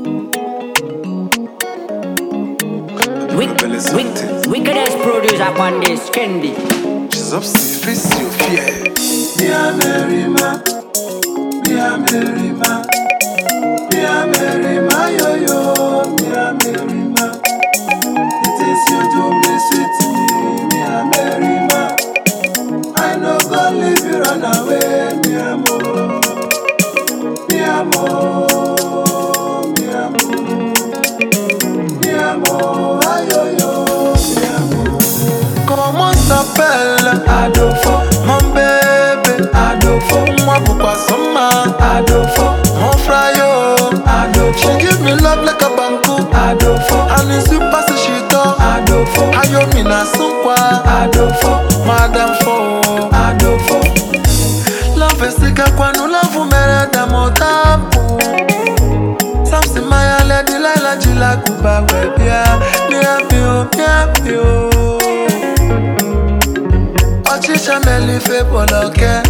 Wickedest producer upon this, Kendi. She's upstairs, face your fear. Me a Mary ma, me a Mary ma, me a Mary ma yo yo, me a Mary ma. The things you do me sweet me, me a Mary ma. I no go leave you run away, me amor, me amor, me amor, me amor, ayo yo, me amor. Comment s'appelle Adolfo, mon bébé? Adolfo, Moi pourquoi soma? Adolfo, Mon frère yo. Adolfo, She give me love like a banku. Adolfo, And it's super so she talk. Adolfo, Ayo mina sunkwa. Adolfo, Madame fo. Adolfo. Love esika kwanu love mere da motapu. Samsi maya lady laila jila kuba webia. Mi apio. Ochisha meli fe poloke.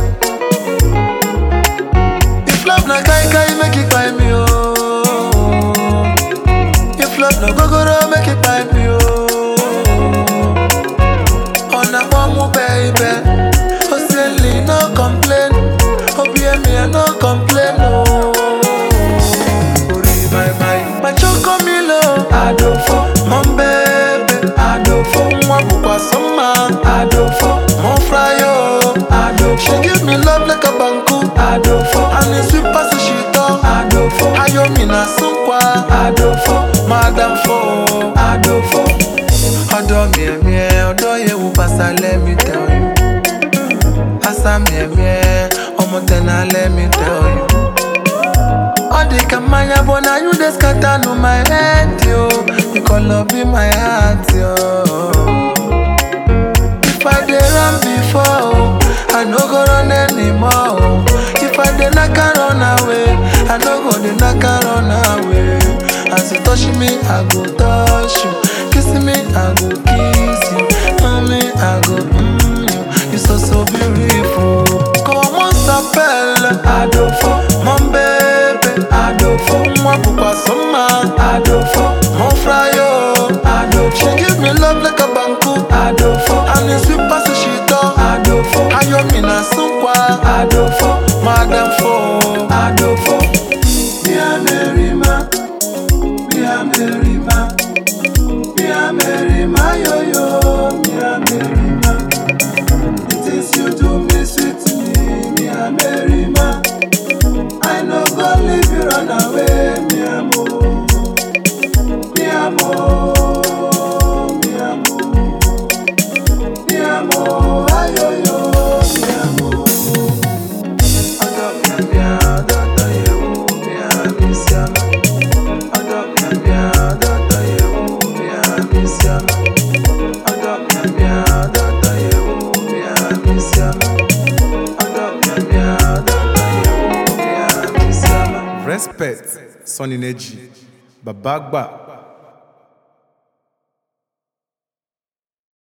If love na kai kai make it by me oh. If love no gogoro make it by me oh. On a one baby. Osieli no complain. Obiemi no complain oh. Ori bye bye. My choco milo. Adolfo, Mon bébé. Adolfo, Moi pourquoi soma? Adolfo, Mon frère yo. She Adolfo, give me love like a banku. Adolfo, And it's sweet pass she talk. Adolfo, Ayo mina sunkwa. Adolfo, Madame fo. Adolfo. Odo odo ye wu pasa let me tell you. Asa omo tena let me tell you. Odi kamanya bona you dey scatter no my head yo. You color be my heart yo. If I dey run before, I no go run anymore. If I dey knock and run away, I no go dey knock and run away. As you touch me, I go touch you. Kiss me, I go kiss you. Me, I go you. You so beautiful. Comment s'appelle Adolfo, mon bébé? Adolfo, Moi pourquoi soma? Adolfo, Mon frère yo. She Adolfo, give me love like a banku. Adolfo, And it's sweet pass she talk. Adolfo, Ayo mina sunkwa. Adolfo, Madame fo. Adolfo. Me a Mary ma, me a Mary ma, me a Mary ma yo yo, me a Mary ma. The things you do me sweet me a Mary ma. I no go leave you run away, me amor, me amor, me amor, me amor, ayo yo, me amor. Respect, Sonny Neji, Babagba.